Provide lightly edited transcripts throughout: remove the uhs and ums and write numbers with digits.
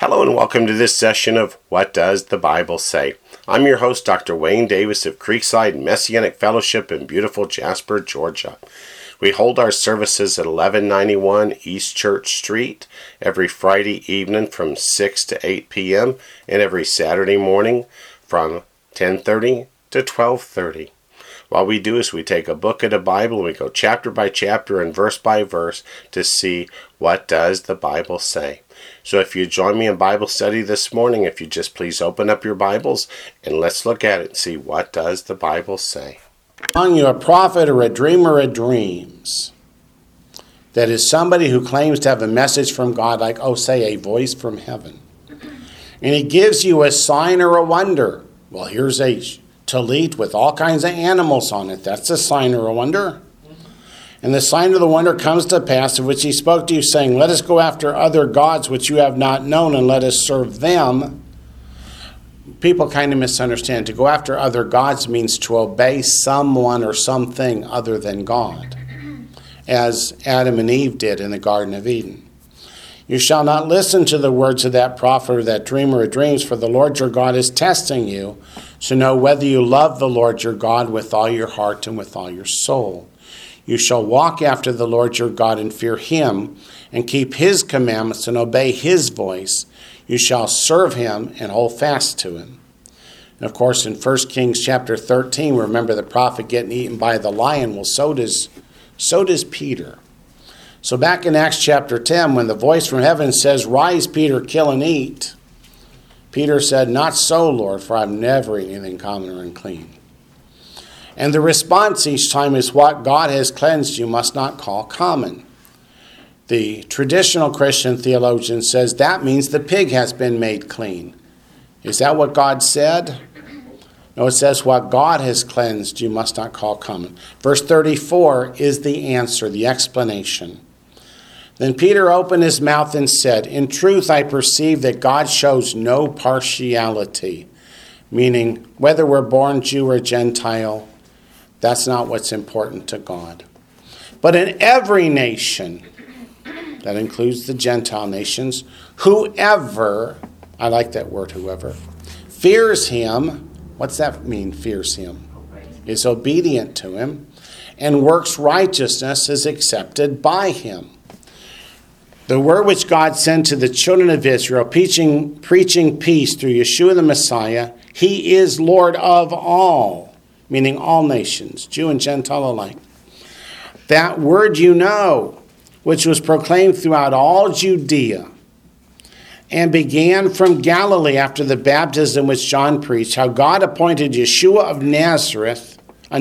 Hello and welcome to this session of What Does the Bible Say? I'm your host, Dr. Wayne Davis of Creekside Messianic Fellowship in beautiful Jasper, Georgia. We hold our services at 1191 East Church Street every Friday evening from 6 to 8 p.m. and every Saturday morning from 10:30 to 12:30. What we do is we take a book of the Bible and we go chapter by chapter and verse by verse to see what does the Bible say. So if you join me in Bible study this morning, if you just please open up your Bibles and let's look at it and see what does the Bible say. Among you a prophet or a dreamer of dreams. That is somebody who claims to have a message from God, like, say, a voice from heaven. And he gives you a sign or a wonder. Well, here's a tallit with all kinds of animals on it. That's a sign or a wonder. And the sign of the wonder comes to pass, of which he spoke to you, saying, let us go after other gods which you have not known, and let us serve them. People kind of misunderstand. To go after other gods means to obey someone or something other than God, as Adam and Eve did in the Garden of Eden. You shall not listen to the words of that prophet or that dreamer of dreams, for the Lord your God is testing you, to know whether you love the Lord your God with all your heart and with all your soul. You shall walk after the Lord your God and fear him, and keep his commandments and obey his voice. You shall serve him and hold fast to him. And of course, in 1 Kings chapter 13, remember the prophet getting eaten by the lion. Well, so does Peter. So back in Acts chapter 10, when the voice from heaven says, rise, Peter, kill and eat, Peter said, not so, Lord, for I've never eaten anything common or unclean. And the response each time is, what God has cleansed you must not call common. The traditional Christian theologian says that means the pig has been made clean. Is that what God said? No, it says what God has cleansed you must not call common. Verse 34 is the answer, the explanation. Then Peter opened his mouth and said, in truth I perceive that God shows no partiality, meaning whether we're born Jew or Gentile, that's not what's important to God. But in every nation, that includes the Gentile nations, whoever, I like that word, whoever, fears him, what's that mean, fears him? Is obedient to him, and works righteousness is accepted by him. The word which God sent to the children of Israel, preaching peace through Yeshua the Messiah, he is Lord of all, meaning all nations, Jew and Gentile alike. That word you know, which was proclaimed throughout all Judea, and began from Galilee after the baptism which John preached, how God anointed Yeshua of Nazareth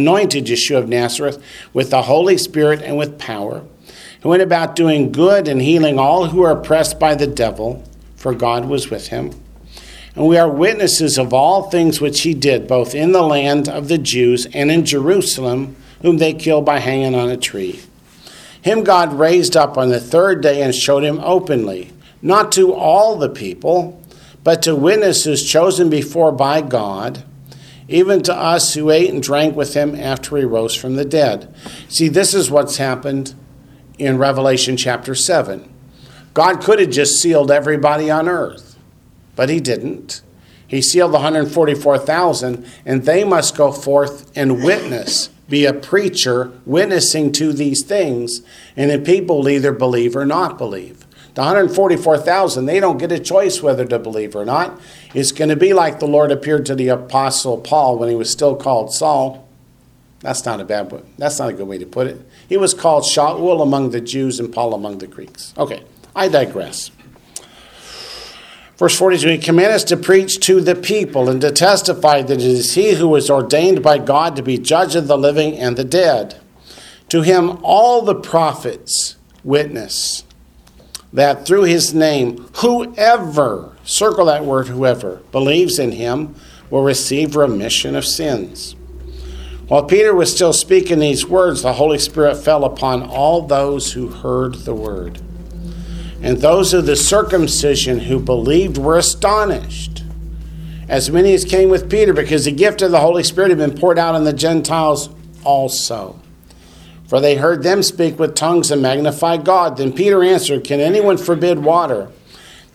with the Holy Spirit and with power, who went about doing good and healing all who were oppressed by the devil, for God was with him. And we are witnesses of all things which he did, both in the land of the Jews and in Jerusalem, whom they killed by hanging on a tree. Him God raised up on the third day and showed him openly, not to all the people, but to witnesses chosen before by God, even to us who ate and drank with him after he rose from the dead. See, this is what's happened in Revelation chapter 7. God could have just sealed everybody on earth, but he didn't. He sealed the 144,000, and they must go forth and witness, be a preacher witnessing to these things, and the people will either believe or not believe. The 144,000, they don't get a choice whether to believe or not. It's going to be like the Lord appeared to the Apostle Paul when he was still called Saul. That's not a good way to put it. He was called Shaul among the Jews and Paul among the Greeks. Okay, I digress. Verse 42, he commanded us to preach to the people and to testify that it is he who was ordained by God to be judge of the living and the dead. To him all the prophets witness that through his name, whoever, circle that word whoever, believes in him will receive remission of sins. While Peter was still speaking these words, the Holy Spirit fell upon all those who heard the word. And those of the circumcision who believed were astonished, as many as came with Peter, because the gift of the Holy Spirit had been poured out on the Gentiles also. For they heard them speak with tongues and magnify God. Then Peter answered, can anyone forbid water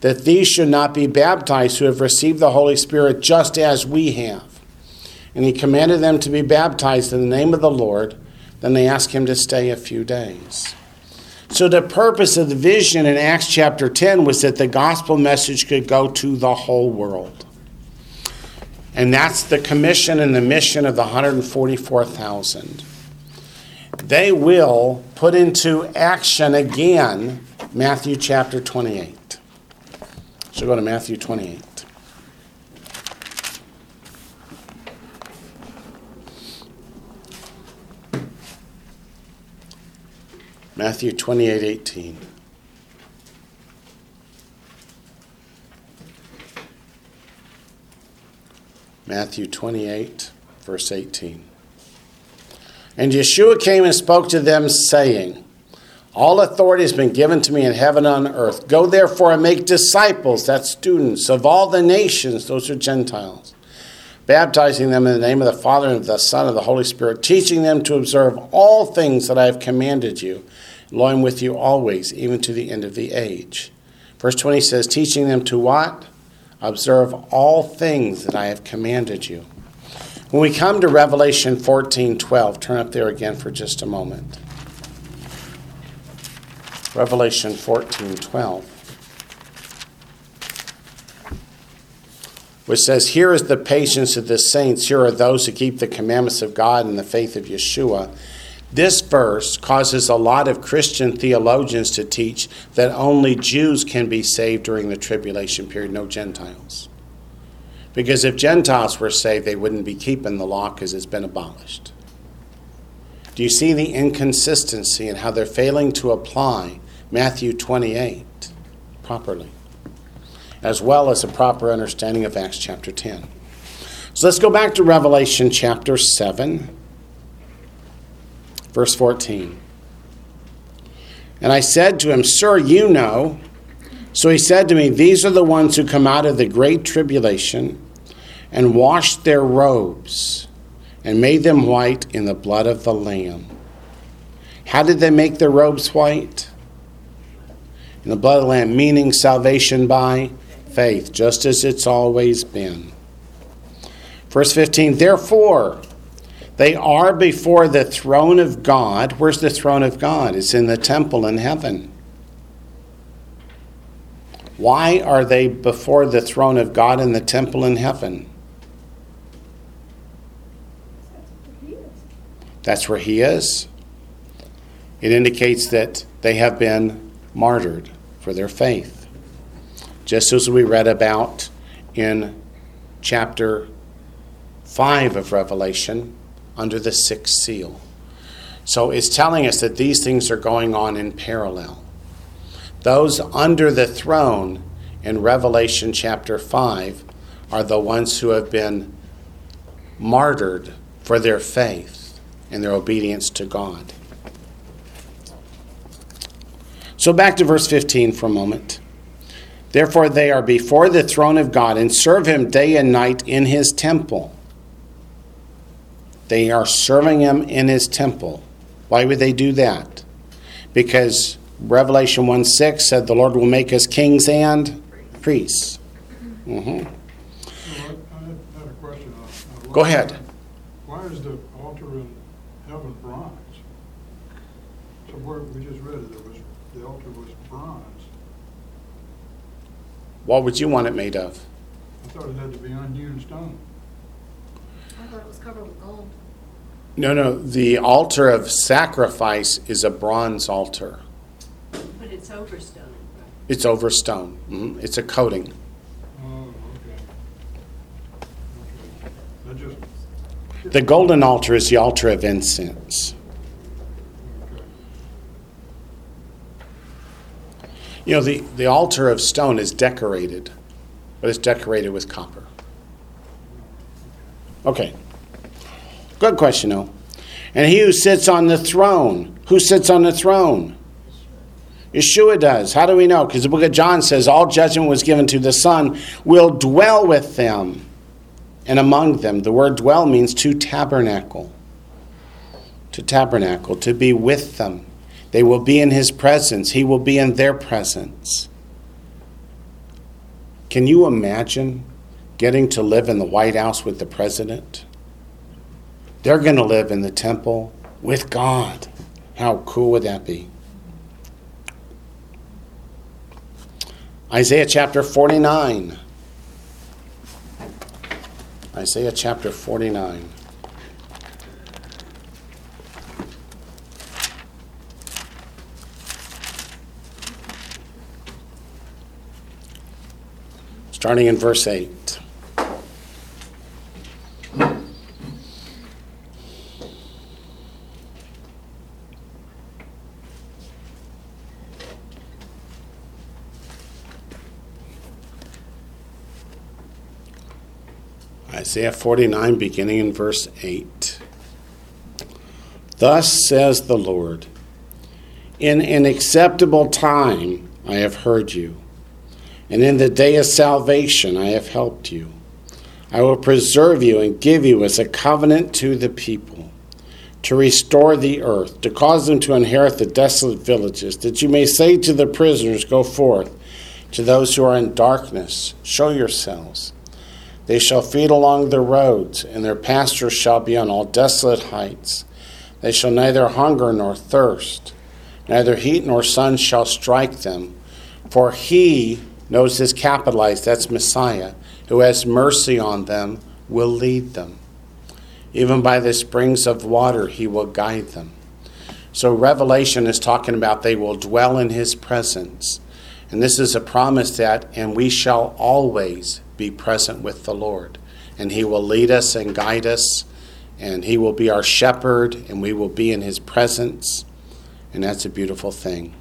that these should not be baptized who have received the Holy Spirit just as we have. And he commanded them to be baptized in the name of the Lord. Then they asked him to stay a few days. So the purpose of the vision in Acts chapter 10 was that the gospel message could go to the whole world. And that's the commission and the mission of the 144,000. They will put into action again Matthew chapter 28. So go to Matthew 28. Matthew 28:18. Matthew 28, verse 18. And Yeshua came and spoke to them, saying, all authority has been given to me in heaven and on earth. Go therefore and make disciples, that's students, of all the nations, those are Gentiles, baptizing them in the name of the Father and of the Son and of the Holy Spirit, teaching them to observe all things that I have commanded you. Lo, I am with you always, even to the end of the age. Verse 20 says, teaching them to what? Observe all things that I have commanded you. When we come to Revelation 14:12, turn up there again for just a moment. Revelation 14:12, which says, here is the patience of the saints. Here are those who keep the commandments of God and the faith of Yeshua. This verse causes a lot of Christian theologians to teach that only Jews can be saved during the tribulation period, no Gentiles. Because if Gentiles were saved, they wouldn't be keeping the law because it's been abolished. Do you see the inconsistency in how they're failing to apply Matthew 28 properly, as well as a proper understanding of Acts chapter 10? So let's go back to Revelation chapter 7, verse 14. And I said to him, sir, you know. So he said to me, these are the ones who come out of the great tribulation and washed their robes and made them white in the blood of the Lamb. How did they make their robes white? In the blood of the Lamb, meaning salvation by faith, just as it's always been. Verse 15, therefore, they are before the throne of God. Where's the throne of God? It's in the temple in heaven. Why are they before the throne of God in the temple in heaven? That's where he is. It indicates that they have been martyred for their faith. Just as we read about in chapter 5 of Revelation under the sixth seal. So it's telling us that these things are going on in parallel. Those under the throne in Revelation chapter 5 are the ones who have been martyred for their faith and their obedience to God. So back to verse 15 for a moment. Therefore they are before the throne of God and serve him day and night in his temple. They are serving him in his temple. Why would they do that? Because Revelation 1:6 said the Lord will make us kings and priests. Mm-hmm. I had a question. Go ahead. Why is the altar in heaven bronze? So where we just read it, the altar was bronze. What would you want it made of? I thought it had to be unhewn stone. I thought it was covered with gold. No. The altar of sacrifice is a bronze altar. But it's over stone. It's over stone. Mm-hmm. It's a coating. Oh, okay. The golden altar is the altar of incense. Okay. You know, the altar of stone is decorated, but it's decorated with copper. Okay. Good question, though. And he who sits on the throne. Who sits on the throne? Yeshua does. How do we know? Because the book of John says all judgment was given to the Son, will dwell with them and among them. The word dwell means to tabernacle. To tabernacle, to be with them. They will be in his presence. He will be in their presence. Can you imagine getting to live in the White House with the president? They're going to live in the temple with God. How cool would that be? Isaiah chapter 49. Isaiah chapter 49. Starting in verse 8. Isaiah 49, beginning in verse 8. Thus says the Lord, in an acceptable time I have heard you, and in the day of salvation I have helped you. I will preserve you and give you as a covenant to the people, to restore the earth, to cause them to inherit the desolate villages, that you may say to the prisoners, go forth, to those who are in darkness, show yourselves. They shall feed along the roads, and their pastures shall be on all desolate heights. They shall neither hunger nor thirst, neither heat nor sun shall strike them. For he, notice this capitalized, that's Messiah, who has mercy on them, will lead them. Even by the springs of water he will guide them. So Revelation is talking about they will dwell in his presence. And this is a promise that, and we shall always be present with the Lord. And he will lead us and guide us, and he will be our shepherd, and we will be in his presence. And that's a beautiful thing.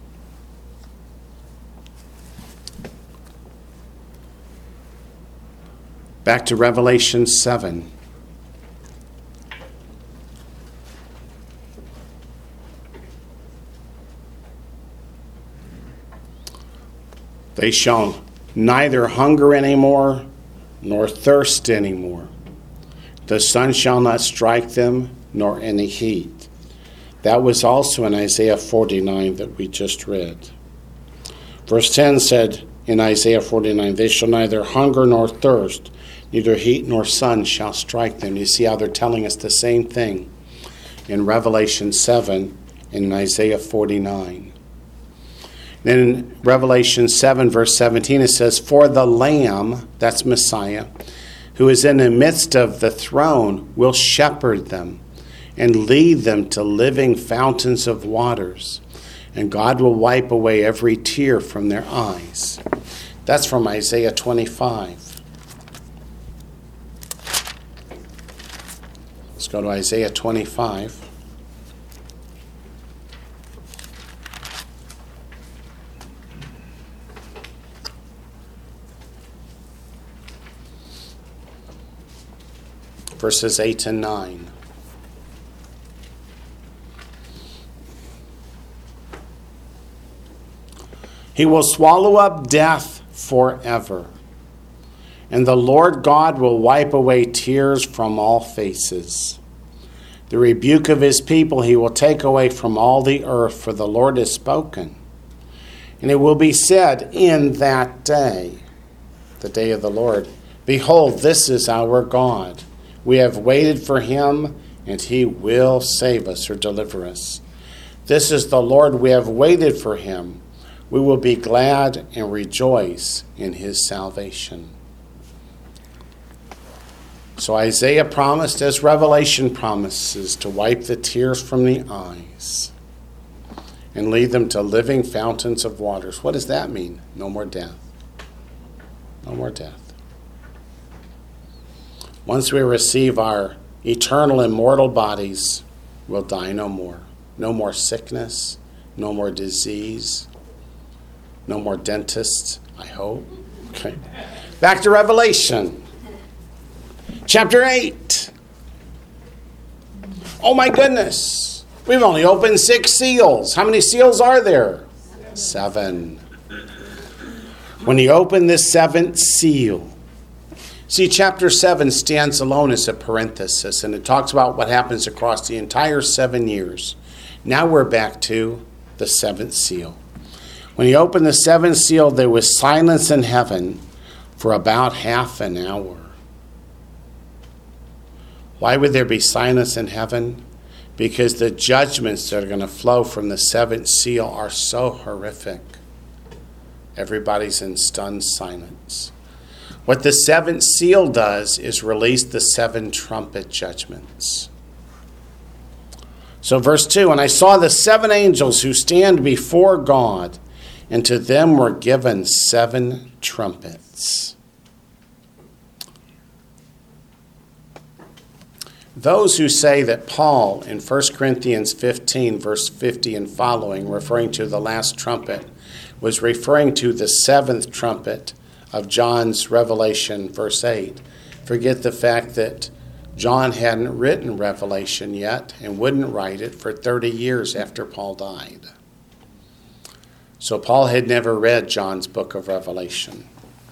Back to Revelation 7. They shall neither hunger anymore, nor thirst anymore. The sun shall not strike them, nor any heat. That was also in Isaiah 49 that we just read. Verse 10 said in Isaiah 49, they shall neither hunger nor thirst, neither heat nor sun shall strike them. You see how they're telling us the same thing in Revelation 7 and in Isaiah 49. Then in Revelation 7, verse 17, it says, for the Lamb, that's Messiah, who is in the midst of the throne, will shepherd them and lead them to living fountains of waters. And God will wipe away every tear from their eyes. That's from Isaiah 25. Let's go to Isaiah 25. Verses 8 and 9. He will swallow up death forever, and the Lord God will wipe away tears from all faces. The rebuke of his people he will take away from all the earth, for the Lord has spoken. And it will be said in that day, the day of the Lord, behold, this is our God. We have waited for him, and he will save us or deliver us. This is the Lord, we have waited for him. We will be glad and rejoice in his salvation. So Isaiah promised, as Revelation promises, to wipe the tears from the eyes and lead them to living fountains of waters. What does that mean? No more death. No more death. Once we receive our eternal immortal bodies, we'll die no more. No more sickness, no more disease, no more dentists, I hope. Okay. Back to Revelation. Chapter 8. Oh my goodness. We've only opened 6 seals. How many seals are there? 7. When you open this 7th seal, see, chapter 7 stands alone as a parenthesis, and it talks about what happens across the entire 7 years. Now we're back to the 7th seal. When he opened the 7th seal, there was silence in heaven for about half an hour. Why would there be silence in heaven? Because the judgments that are going to flow from the seventh seal are so horrific. Everybody's in stunned silence. What the seventh seal does is release the seven trumpet judgments. So verse 2, and I saw the seven angels who stand before God, and to them were given seven trumpets. Those who say that Paul in 1 Corinthians 15, verse 50 and following, referring to the last trumpet, was referring to the seventh trumpet of John's Revelation, verse 8, forget the fact that John hadn't written Revelation yet and wouldn't write it for 30 years after Paul died. So Paul had never read John's book of Revelation.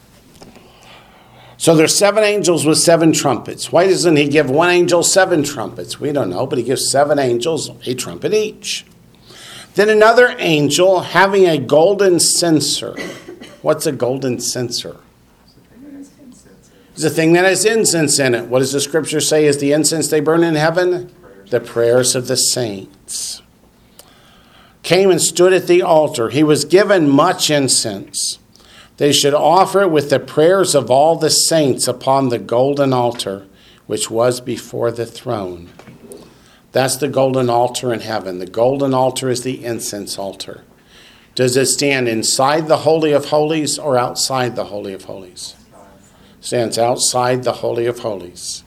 So there's seven angels with seven trumpets. Why doesn't he give one angel seven trumpets? We don't know, but he gives seven angels a trumpet each. Then another angel having a golden censer. What's a golden censer? It's a thing that has incense in it. What does the scripture say is the incense they burn in heaven? The prayers of the saints. Came and stood at the altar. He was given much incense. They should offer it with the prayers of all the saints upon the golden altar, which was before the throne. That's the golden altar in heaven. The golden altar is the incense altar. Does it stand inside the Holy of Holies or outside the Holy of Holies? Stands outside the Holy of Holies.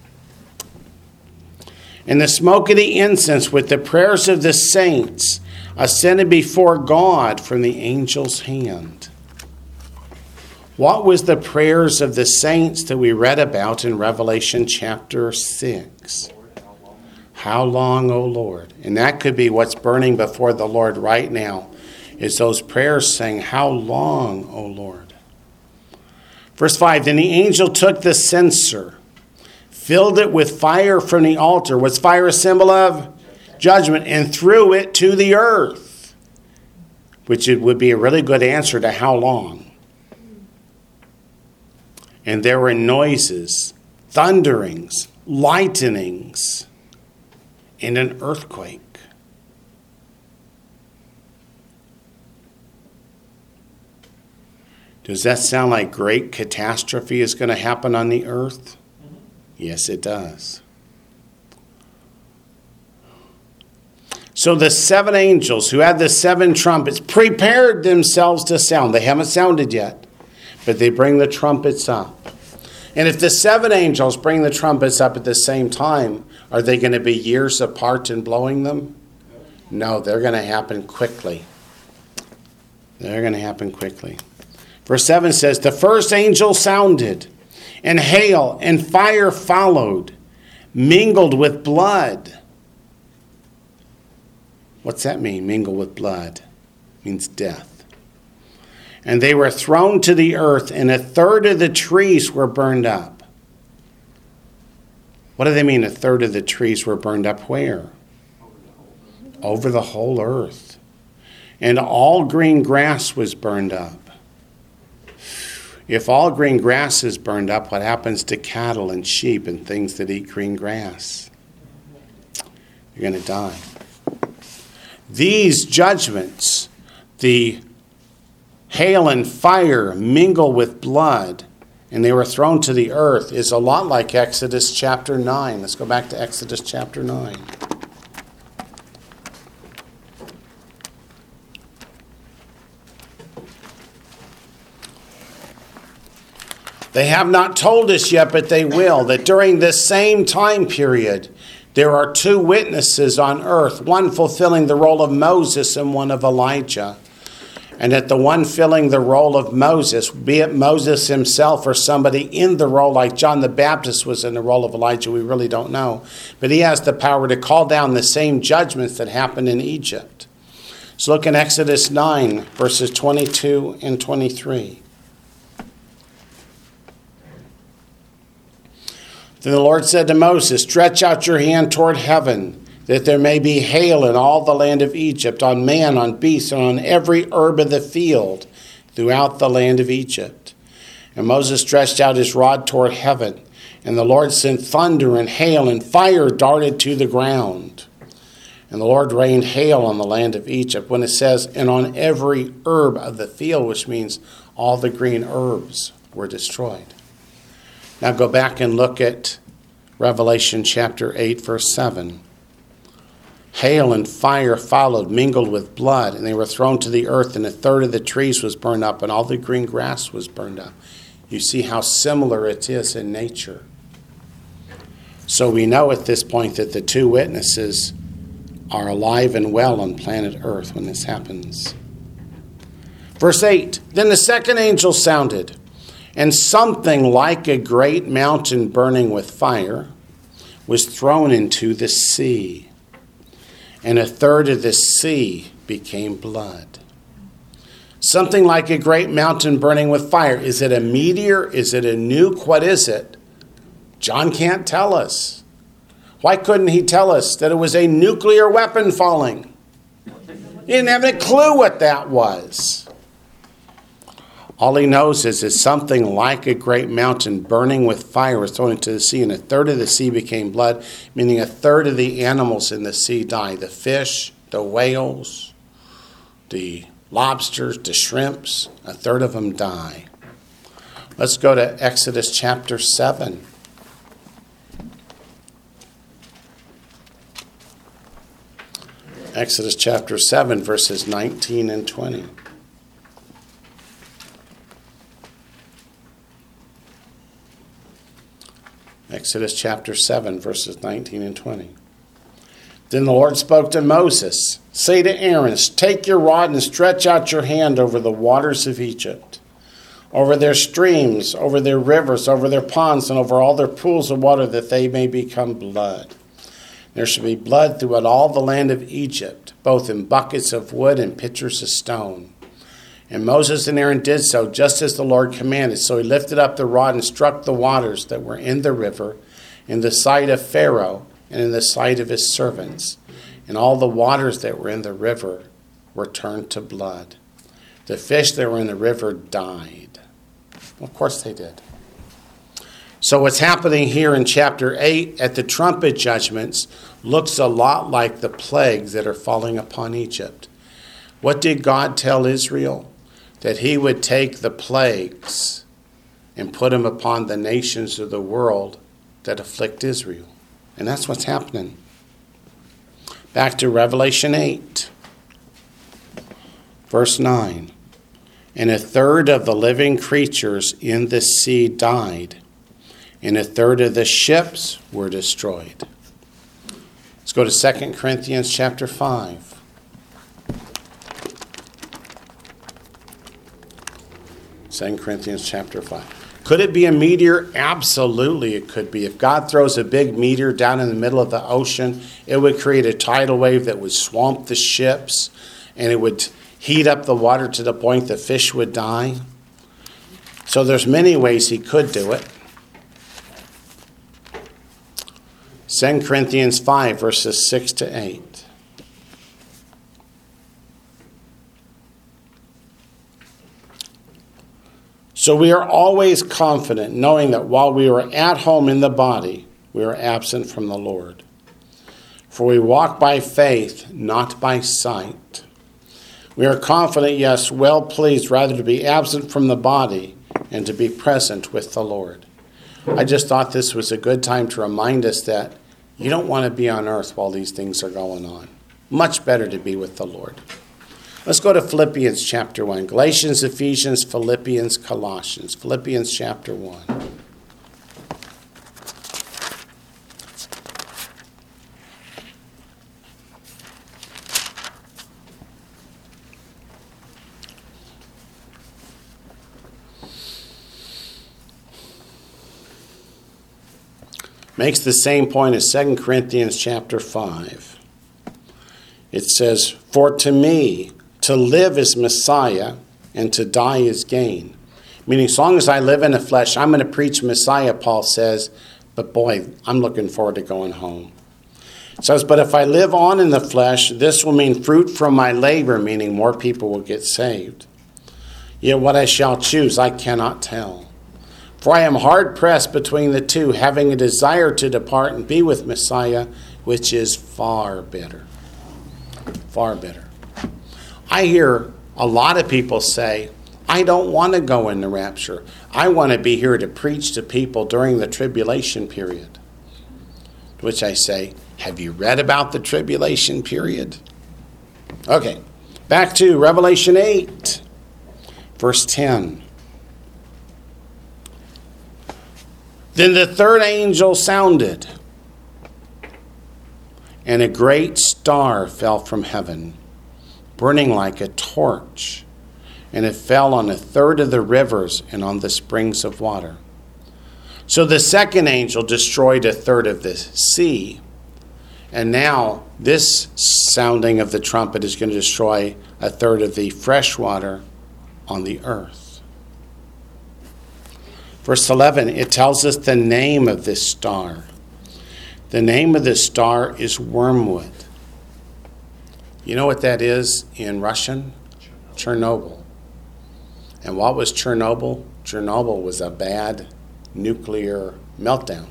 And the smoke of the incense with the prayers of the saints ascended before God from the angel's hand. What was the prayers of the saints that we read about in Revelation chapter 6? How long, O Lord? And that could be what's burning before the Lord right now, is those prayers saying, how long, O Lord? Verse 5, then the angel took the censer, filled it with fire from the altar. What's fire a symbol of? Judgment. And threw it to the earth, which it would be a really good answer to how long. And there were noises, thunderings, lightnings, and an earthquake. Does that sound like great catastrophe is going to happen on the earth? Yes, it does. So the seven angels who had the seven trumpets prepared themselves to sound. They haven't sounded yet, but they bring the trumpets up. And if the seven angels bring the trumpets up at the same time, are they going to be years apart in blowing them? No, they're going to happen quickly. They're going to happen quickly. Verse 7 says, the first angel sounded, and hail and fire followed, mingled with blood. What's that mean, mingle with blood? It means death. And they were thrown to the earth, and a third of the trees were burned up. What do they mean, a third of the trees were burned up where? Over the whole earth. And all green grass was burned up. If all green grass is burned up, what happens to cattle and sheep and things that eat green grass? You're going to die. These judgments, the hail and fire mingle with blood, and they were thrown to the earth, is a lot like Exodus chapter 9. Let's go back to Exodus chapter 9. They have not told us yet, but they will, that during this same time period, there are two witnesses on earth, one fulfilling the role of Moses and one of Elijah. And that the one filling the role of Moses, be it Moses himself or somebody in the role like John the Baptist was in the role of Elijah, we really don't know. But he has the power to call down the same judgments that happened in Egypt. So look in Exodus 9, verses 22 and 23. Then the Lord said to Moses, stretch out your hand toward heaven, that there may be hail in all the land of Egypt, on man, on beast, and on every herb of the field throughout the land of Egypt. And Moses stretched out his rod toward heaven, and the Lord sent thunder and hail, and fire darted to the ground. And the Lord rained hail on the land of Egypt. When it says, and on every herb of the field, which means all the green herbs were destroyed. Now go back and look at Revelation chapter 8, verse 7. Hail and fire followed, mingled with blood, and they were thrown to the earth, and a third of the trees was burned up, and all the green grass was burned up. You see how similar it is in nature. So we know at this point that the two witnesses are alive and well on planet Earth when this happens. Verse 8, then the second angel sounded, and something like a great mountain burning with fire was thrown into the sea. And a third of the sea became blood. Something like a great mountain burning with fire. Is it a meteor? Is it a nuke? What is it? John can't tell us. Why couldn't he tell us that it was a nuclear weapon falling? He didn't have a clue what that was. All he knows is that something like a great mountain burning with fire was thrown into the sea, and a third of the sea became blood, meaning a third of the animals in the sea died. The fish, the whales, the lobsters, the shrimps, a third of them die. Let's go to Exodus chapter 7. Exodus chapter 7, verses 19 and 20. Exodus chapter 7, verses 19 and 20. Then the Lord spoke to Moses, say to Aaron, take your rod and stretch out your hand over the waters of Egypt, over their streams, over their rivers, over their ponds, and over all their pools of water, that they may become blood. There shall be blood throughout all the land of Egypt, both in buckets of wood and pitchers of stone. And Moses and Aaron did so, just as the Lord commanded. So he lifted up the rod and struck the waters that were in the river, in the sight of Pharaoh and in the sight of his servants. And all the waters that were in the river were turned to blood. The fish that were in the river died. Well, of course they did. So what's happening here in chapter 8 at the trumpet judgments looks a lot like the plagues that are falling upon Egypt. What did God tell Israel? That he would take the plagues and put them upon the nations of the world that afflict Israel. And that's what's happening. Back to Revelation 8, verse 9. And a third of the living creatures in the sea died, and a third of the ships were destroyed. Let's go to 2 Corinthians chapter 5. 2 Corinthians chapter 5. Could it be a meteor? Absolutely it could be. If God throws a big meteor down in the middle of the ocean, it would create a tidal wave that would swamp the ships, and it would heat up the water to the point the fish would die. So there's many ways he could do it. 2 Corinthians 5, verses 6 to 8. So we are always confident, knowing that while we are at home in the body, we are absent from the Lord. For we walk by faith, not by sight. We are confident, yes, well pleased, rather to be absent from the body and to be present with the Lord. I just thought this was a good time to remind us that you don't want to be on earth while these things are going on. Much better to be with the Lord. Let's go to Philippians chapter 1. Galatians, Ephesians, Philippians, Colossians. Philippians chapter 1. Makes the same point as 2 Corinthians chapter 5. It says, for to me, to live is Messiah, and to die is gain. Meaning, as long as I live in the flesh, I'm going to preach Messiah, Paul says. But boy, I'm looking forward to going home. It says, but if I live on in the flesh, this will mean fruit from my labor, meaning more people will get saved. Yet what I shall choose, I cannot tell. For I am hard pressed between the two, having a desire to depart and be with Messiah, which is far better. Far better. I hear a lot of people say, I don't want to go in the rapture. I want to be here to preach to people during the tribulation period. To which I say, have you read about the tribulation period? Okay, back to Revelation 8, verse 10. Then the third angel sounded, and a great star fell from heaven, burning like a torch, and it fell on a third of the rivers and on the springs of water. So the second angel destroyed a third of the sea, and now this sounding of the trumpet is going to destroy a third of the fresh water on the earth. Verse 11, it tells us the name of this star. The name of this star is Wormwood. You know what that is in Russian? Chernobyl. And what was Chernobyl? Chernobyl was a bad nuclear meltdown.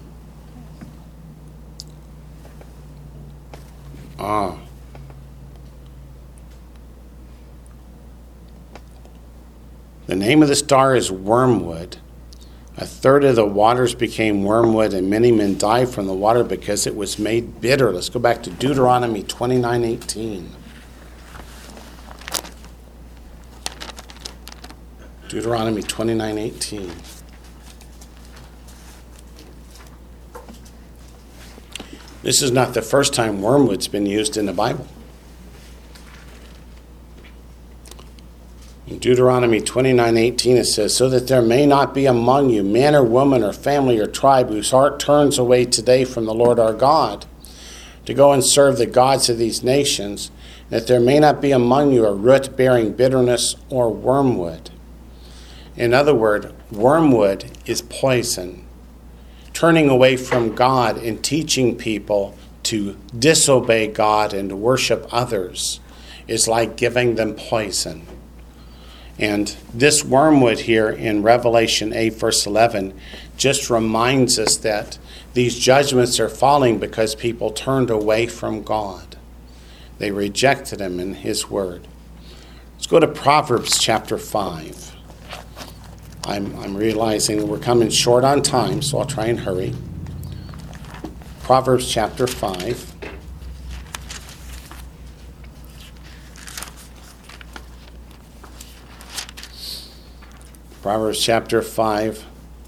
The name of the star is Wormwood. A third of the waters became wormwood, and many men died from the water because it was made bitter. Let's go back to Deuteronomy 29:18. Deuteronomy 29:18. This is not the first time wormwood's been used in the Bible. In Deuteronomy 29:18 it says, so that there may not be among you man or woman or family or tribe whose heart turns away today from the Lord our God to go and serve the gods of these nations, and that there may not be among you a root bearing bitterness or wormwood. In other words, wormwood is poison. Turning away from God and teaching people to disobey God and to worship others is like giving them poison. And this wormwood here in Revelation 8, verse 11, just reminds us that these judgments are falling because people turned away from God. They rejected Him and His Word. Let's go to Proverbs chapter 5. I'm realizing that we're coming short on time, so I'll try and hurry. Proverbs chapter 5. Proverbs chapter 5.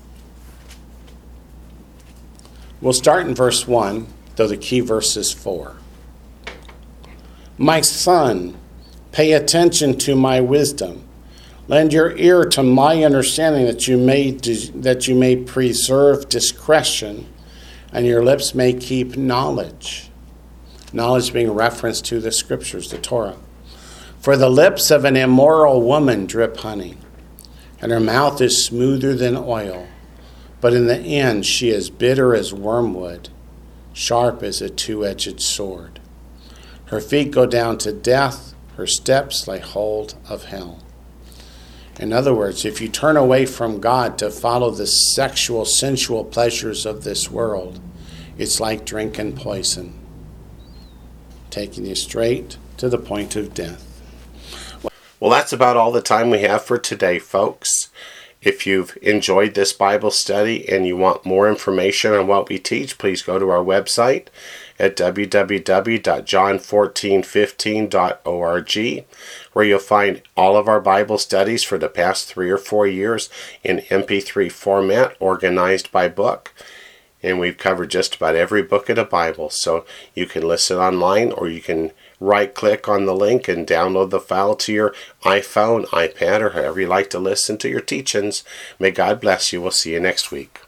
We'll start in verse 1, though the key verse is 4. My son, pay attention to my wisdom. Lend your ear to my understanding, that you may preserve discretion, and your lips may keep knowledge. Knowledge being a reference to the scriptures, the Torah. For the lips of an immoral woman drip honey, and her mouth is smoother than oil. But in the end she is bitter as wormwood, sharp as a two-edged sword. Her feet go down to death, her steps lay hold of hell. In other words, if you turn away from God to follow the sexual, sensual pleasures of this world, it's like drinking poison, taking you straight to the point of death. Well, that's about all the time we have for today, folks. If you've enjoyed this Bible study and you want more information on what we teach, please go to our website at www.john1415.org, where you'll find all of our Bible studies for the past 3 or 4 years in MP3 format, organized by book. And we've covered just about every book of the Bible, so you can listen online, or you can right-click on the link and download the file to your iPhone, iPad, or however you like to listen to your teachings. May God bless you. We'll see you next week.